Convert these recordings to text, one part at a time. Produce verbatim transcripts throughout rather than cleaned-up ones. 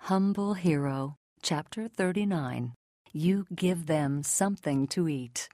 Humble Hero, Chapter thirty-nine. You Give Them Something to Eat.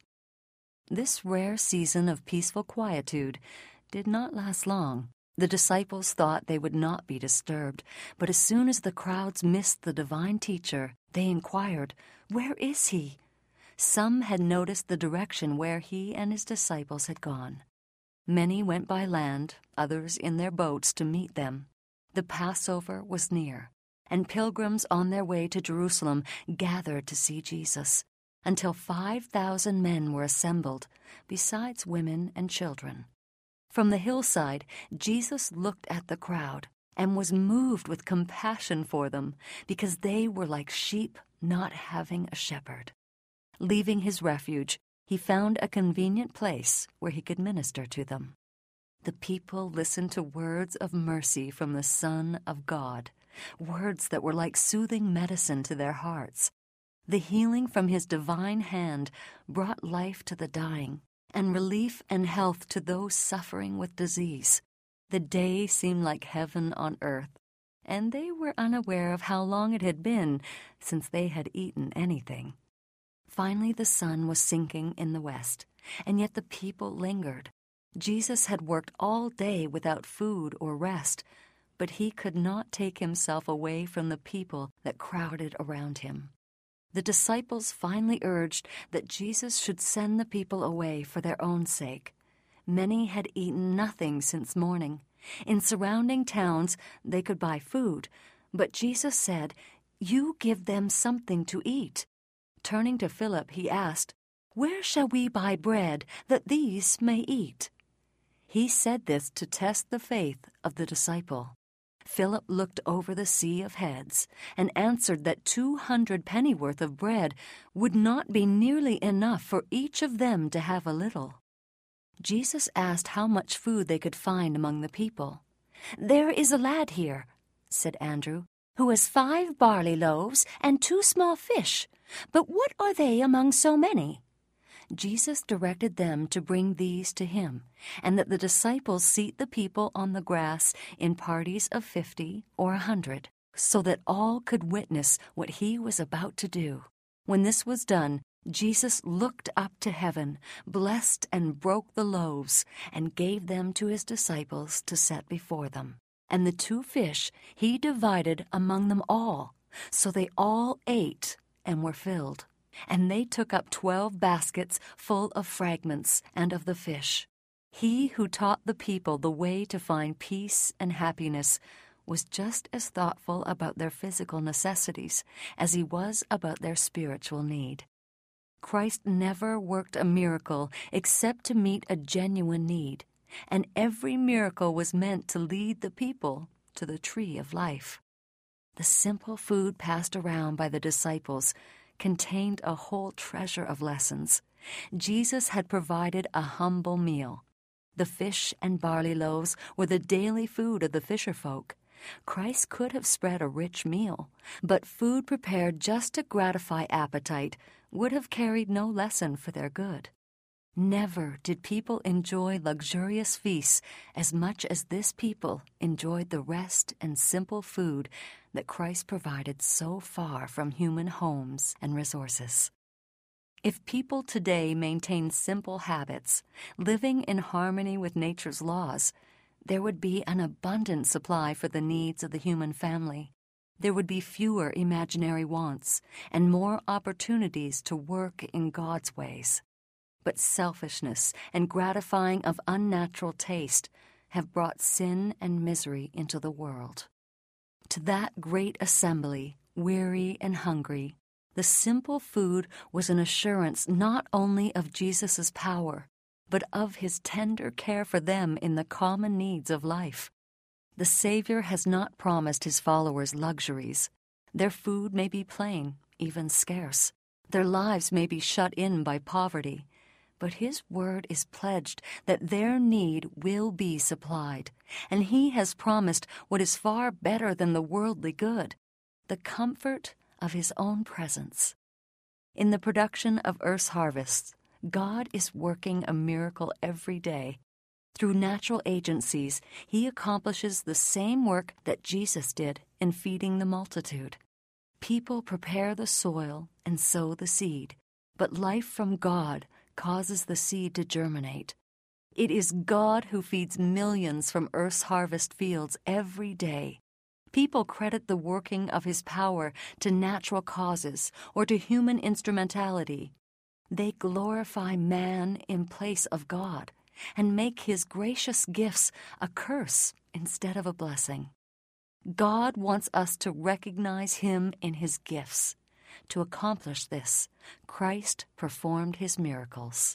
This rare season of peaceful quietude did not last long. The disciples thought they would not be disturbed, but as soon as the crowds missed the divine teacher, they inquired, "Where is he?" Some had noticed the direction where he and his disciples had gone. Many went by land, others in their boats to meet them. The Passover was near, and pilgrims on their way to Jerusalem gathered to see Jesus, until five thousand men were assembled, besides women and children. From the hillside, Jesus looked at the crowd and was moved with compassion for them, because they were like sheep not having a shepherd. Leaving his refuge, he found a convenient place where he could minister to them. The people listened to words of mercy from the Son of God, words that were like soothing medicine to their hearts. The healing from his divine hand brought life to the dying and relief and health to those suffering with disease. The day seemed like heaven on earth, and they were unaware of how long it had been since they had eaten anything. Finally, the sun was sinking in the west, and yet the people lingered. Jesus had worked all day without food or rest, but he could not take himself away from the people that crowded around him. The disciples finally urged that Jesus should send the people away for their own sake. Many had eaten nothing since morning. In surrounding towns, they could buy food, but Jesus said, "You give them something to eat." Turning to Philip, he asked, "Where shall we buy bread that these may eat?" He said this to test the faith of the disciple. Philip looked over the sea of heads and answered that two hundred pennyworth of bread would not be nearly enough for each of them to have a little. Jesus asked how much food they could find among the people. "There is a lad here," said Andrew, "who has five barley loaves and two small fish. But what are they among so many?" Jesus directed them to bring these to him, and that the disciples seat the people on the grass in parties of fifty or a hundred, so that all could witness what he was about to do. When this was done, Jesus looked up to heaven, blessed and broke the loaves, and gave them to his disciples to set before them. And the two fish he divided among them all, so they all ate and were filled. And they took up twelve baskets full of fragments and of the fish. He who taught the people the way to find peace and happiness was just as thoughtful about their physical necessities as he was about their spiritual need. Christ never worked a miracle except to meet a genuine need, and every miracle was meant to lead the people to the tree of life. The simple food passed around by the disciples contained a whole treasure of lessons. Jesus had provided a humble meal. The fish and barley loaves were the daily food of the fisherfolk. Christ could have spread a rich meal, but food prepared just to gratify appetite would have carried no lesson for their good. Never did people enjoy luxurious feasts as much as this people enjoyed the rest and simple food that Christ provided so far from human homes and resources. If people today maintain simple habits, living in harmony with nature's laws, there would be an abundant supply for the needs of the human family. There would be fewer imaginary wants and more opportunities to work in God's ways. But selfishness and gratifying of unnatural taste have brought sin and misery into the world. To that great assembly, weary and hungry, the simple food was an assurance not only of Jesus' power, but of his tender care for them in the common needs of life. The Savior has not promised his followers luxuries. Their food may be plain, even scarce. Their lives may be shut in by poverty. But his word is pledged that their need will be supplied, and he has promised what is far better than the worldly good, the comfort of his own presence. In the production of earth's harvests, God is working a miracle every day. Through natural agencies, he accomplishes the same work that Jesus did in feeding the multitude. People prepare the soil and sow the seed, but life from God causes the seed to germinate. It is God who feeds millions from Earth's harvest fields every day. People credit the working of his power to natural causes or to human instrumentality. They glorify man in place of God and make his gracious gifts a curse instead of a blessing. God wants us to recognize him in his gifts. To accomplish this, Christ performed his miracles.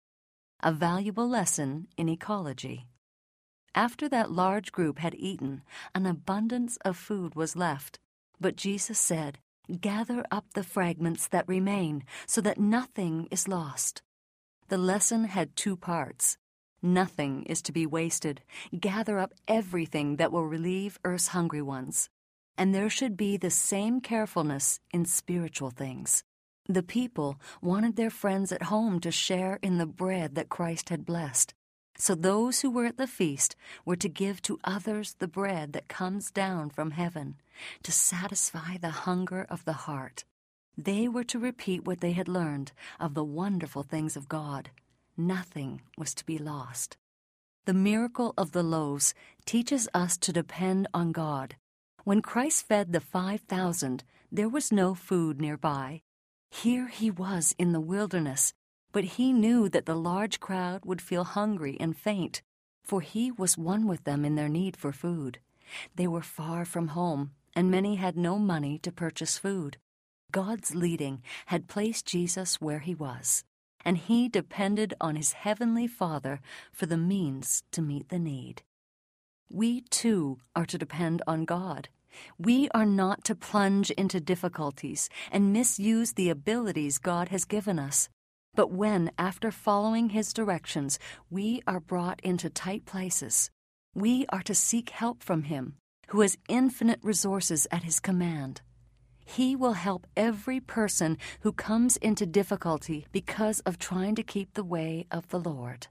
A valuable lesson in ecology. After that large group had eaten, an abundance of food was left. But Jesus said, "Gather up the fragments that remain, so that nothing is lost." The lesson had two parts. Nothing is to be wasted. Gather up everything that will relieve Earth's hungry ones. And there should be the same carefulness in spiritual things. The people wanted their friends at home to share in the bread that Christ had blessed. So those who were at the feast were to give to others the bread that comes down from heaven, to satisfy the hunger of the heart. They were to repeat what they had learned of the wonderful things of God. Nothing was to be lost. The miracle of the loaves teaches us to depend on God. When Christ fed the five thousand, there was no food nearby. Here he was in the wilderness, but he knew that the large crowd would feel hungry and faint, for he was one with them in their need for food. They were far from home, and many had no money to purchase food. God's leading had placed Jesus where he was, and he depended on his heavenly Father for the means to meet the need. We, too, are to depend on God. We are not to plunge into difficulties and misuse the abilities God has given us. But when, after following his directions, we are brought into tight places, we are to seek help from him, who has infinite resources at his command. He will help every person who comes into difficulty because of trying to keep the way of the Lord.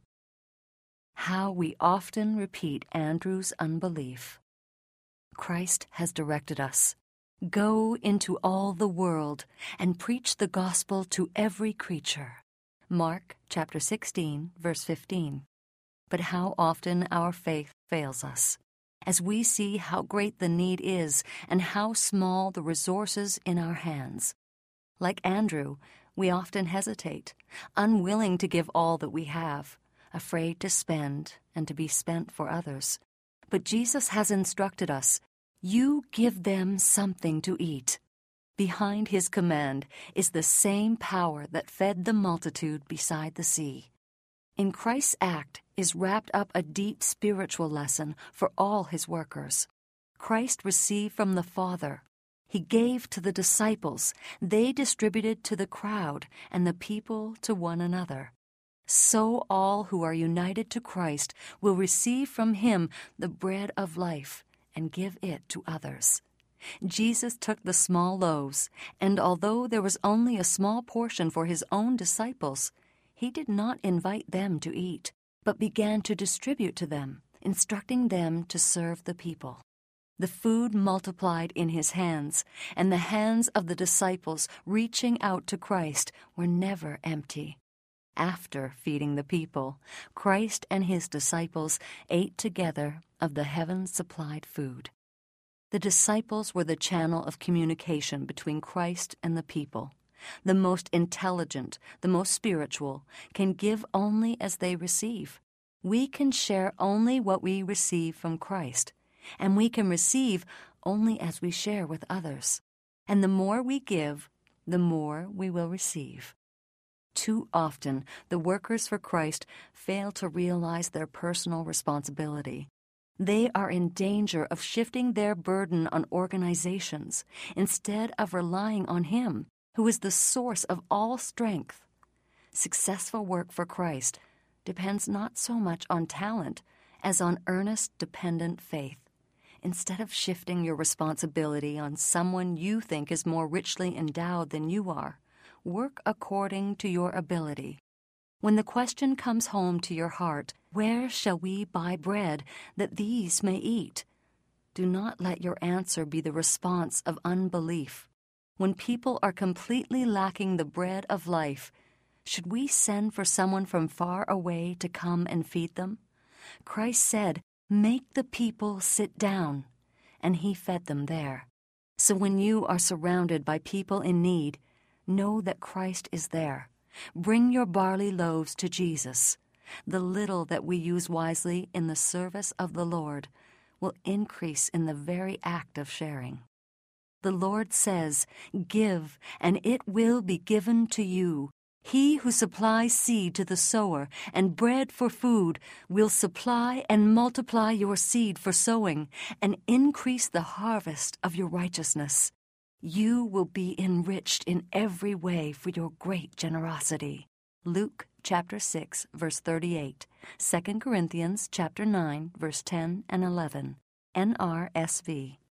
How we often repeat Andrew's unbelief. Christ has directed us. Go into all the world and preach the gospel to every creature. Mark chapter sixteen, verse fifteen. But how often our faith fails us, as we see how great the need is and how small the resources in our hands. Like Andrew, we often hesitate, unwilling to give all that we have, afraid to spend and to be spent for others. But Jesus has instructed us, "You give them something to eat." Behind his command is the same power that fed the multitude beside the sea. In Christ's act is wrapped up a deep spiritual lesson for all his workers. Christ received from the Father. He gave to the disciples. They distributed to the crowd and the people to one another. So all who are united to Christ will receive from him the bread of life and give it to others. Jesus took the small loaves, and although there was only a small portion for his own disciples, he did not invite them to eat, but began to distribute to them, instructing them to serve the people. The food multiplied in his hands, and the hands of the disciples reaching out to Christ were never empty. After feeding the people, Christ and his disciples ate together of the heaven-supplied food. The disciples were the channel of communication between Christ and the people. The most intelligent, the most spiritual, can give only as they receive. We can share only what we receive from Christ, and we can receive only as we share with others. And the more we give, the more we will receive. Too often, the workers for Christ fail to realize their personal responsibility. They are in danger of shifting their burden on organizations instead of relying on him, who is the source of all strength. Successful work for Christ depends not so much on talent as on earnest, dependent faith. Instead of shifting your responsibility on someone you think is more richly endowed than you are, work according to your ability. When the question comes home to your heart, where shall we buy bread that these may eat? Do not let your answer be the response of unbelief. When people are completely lacking the bread of life, should we send for someone from far away to come and feed them? Christ said, "Make the people sit down," and he fed them there. So when you are surrounded by people in need, know that Christ is there. Bring your barley loaves to Jesus. The little that we use wisely in the service of the Lord will increase in the very act of sharing. The Lord says, "Give, and it will be given to you." He who supplies seed to the sower and bread for food will supply and multiply your seed for sowing and increase the harvest of your righteousness. You will be enriched in every way for your great generosity. Luke chapter six, verse thirty-eight, Second Corinthians chapter nine, verse ten and eleven, N R S V.